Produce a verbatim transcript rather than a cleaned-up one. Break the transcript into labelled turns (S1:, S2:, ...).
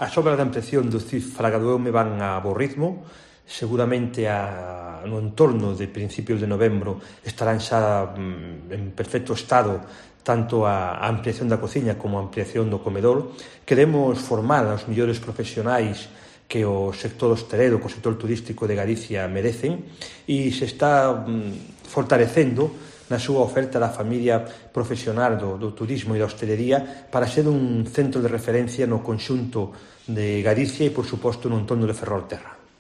S1: As obras de ampliación do C I F Fraga do Eume van a bo ritmo. Seguramente a, no entorno de principios de novembro estarán xa mm, en perfecto estado tanto a, a ampliación da cociña como a ampliación do comedor. Queremos formar aos millores profesionais que o sector hostelero, que o sector turístico de Galicia merecen, e se está mm, fortalecendo na súa oferta da familia profesional do, do turismo e da hostelería para ser un centro de referencia no conxunto de Galicia e, por suposto, no entorno de Ferrolterra.